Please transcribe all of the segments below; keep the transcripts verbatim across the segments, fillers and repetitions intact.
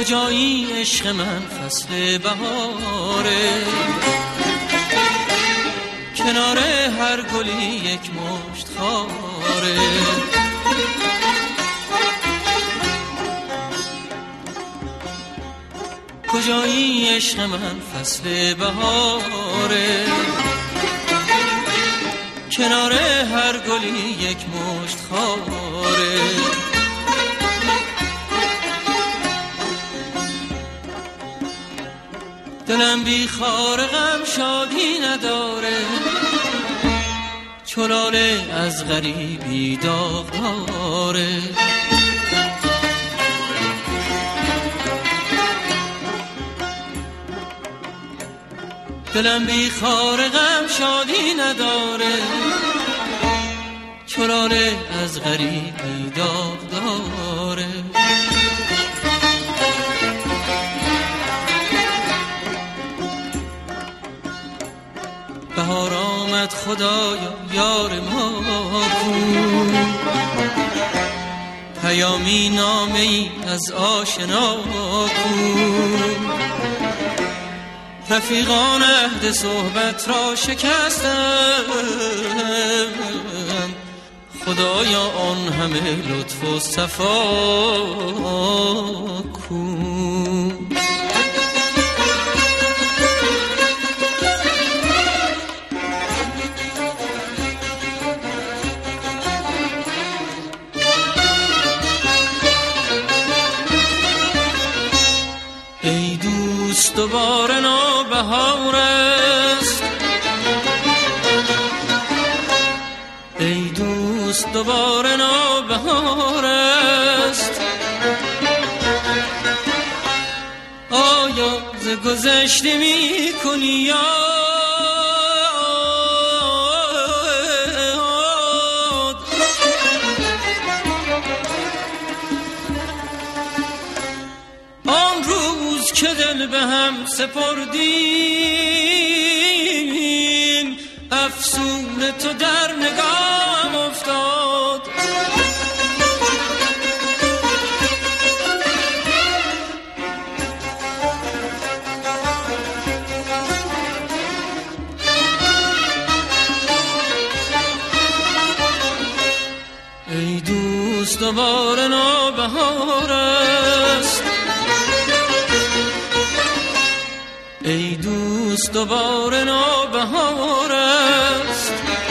کجایی عشق من فصل بهاره، کنار هر گلی یک مشت خاره. کجایی عشق من فصل بهاره، کنار هر گلی یک مشت خاره. دلم بی خار غم شادی نداره، چلاله از غریبی داغ داره. دلم بی خار غم شادی نداره، چلاله از غریبی داغ داره. بهار آمد خدایا یار ما کو، پیامی نامه ای از آشنا کو. رفیقان عهد صحبت را شکستم، خدایا آن همه لطف و صفا کو. ای دوست دوباره نوبهار است، ای دوست دوباره نوبهار است. آیا ز گذشته می کنی یاد، آن روز که دل به هم سپردیم، افسون تو در نگاهم افتاد. ای دوست دوباره نوبهار است، ای دوست دوباره نوبهار است.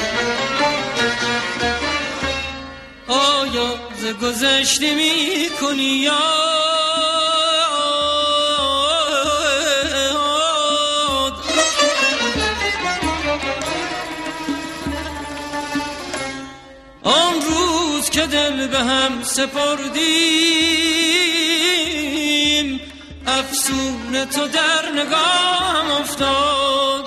آیا ز گذشته می کنی یاد، آن روز که دل به هم سپردیم، افسون تو در نگاهم افتاد.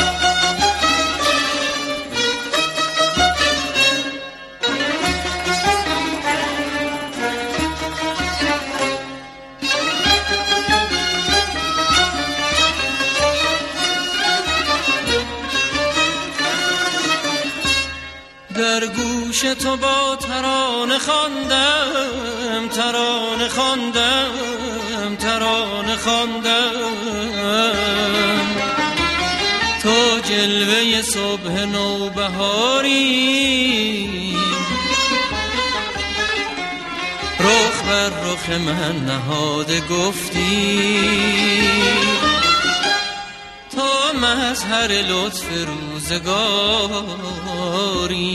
در گوش تو با ترانه خواندم، ترانه خواندم، ترانه خواندم. تو جلوه صبح نوبهاری، رخ بر رخ من نهاده گفتی. تو مظهر لطف روزگاری،